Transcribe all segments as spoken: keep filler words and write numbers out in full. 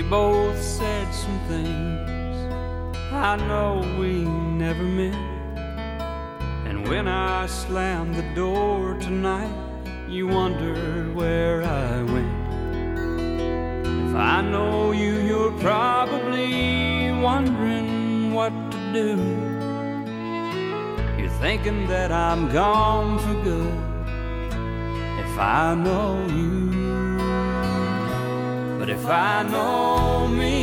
both said some things I know we never meant. And when I slammed the door tonight, you wondered where I went. If I know you, you're probably wondering what to do. You're thinking that I'm gone for good. If I know you, but if I know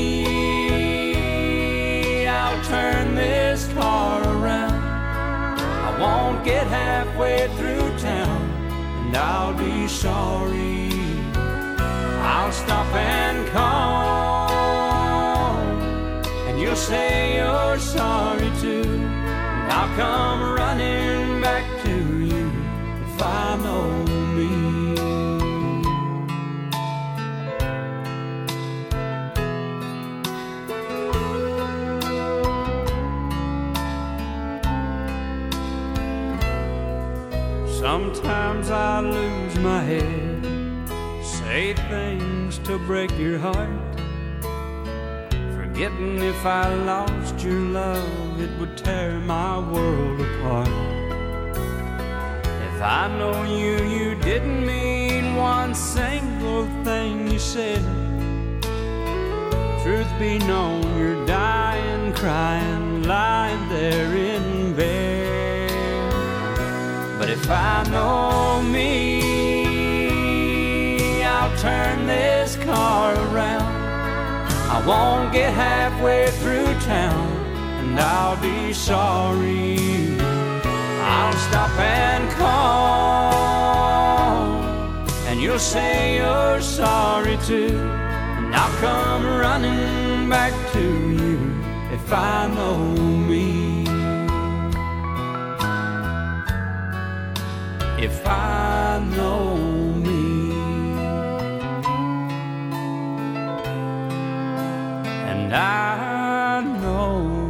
me, I'll turn this car around. I won't get halfway through town, and I'll be sorry. I'll stop and call, and you'll say you're sorry too. And I'll come running back to you if I know me. Sometimes I lose my head, say things to break your heart, forgetting if I lost your love, it would tear my world apart. If I know you, you didn't mean one single thing you said. Truth be known, you're dying, crying, lying there in bed. But if I know me, I'll turn this car around. I won't get halfway through town, and I'll be sorry. I'll stop and call, and you'll say you're sorry too. And I'll come running back to you if I know me. If I know me, and I know